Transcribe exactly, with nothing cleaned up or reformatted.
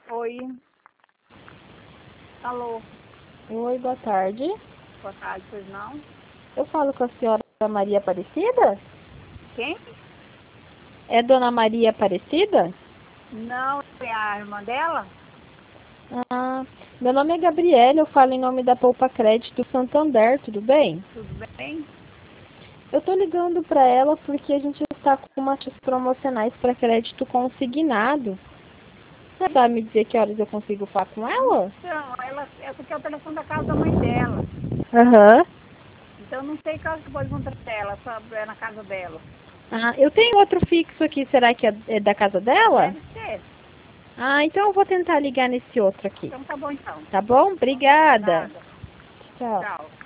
Oi. Alô. Oi, boa tarde. Boa tarde, pois não? Eu falo com a senhora Maria Aparecida? Quem? É Dona Maria Aparecida? Não, é a irmã dela? Ah, meu nome é Gabriela, eu falo em nome da Poupa Crédito Santander, tudo bem? Tudo bem? Eu tô ligando para ela porque a gente está com umas promocionais para crédito consignado. Você sabe me dizer que horas eu consigo falar com ela? Então, ela, essa aqui é o telefone da casa da mãe dela. Aham. Então, não sei qual que pode encontrar ela, só é na casa dela. Ah, eu tenho outro fixo aqui, será que é é da casa dela? Deve ser. Ah, então eu vou tentar ligar nesse outro aqui. Então, tá bom, então. Tá bom? Obrigada. Nada. Tchau. Tchau.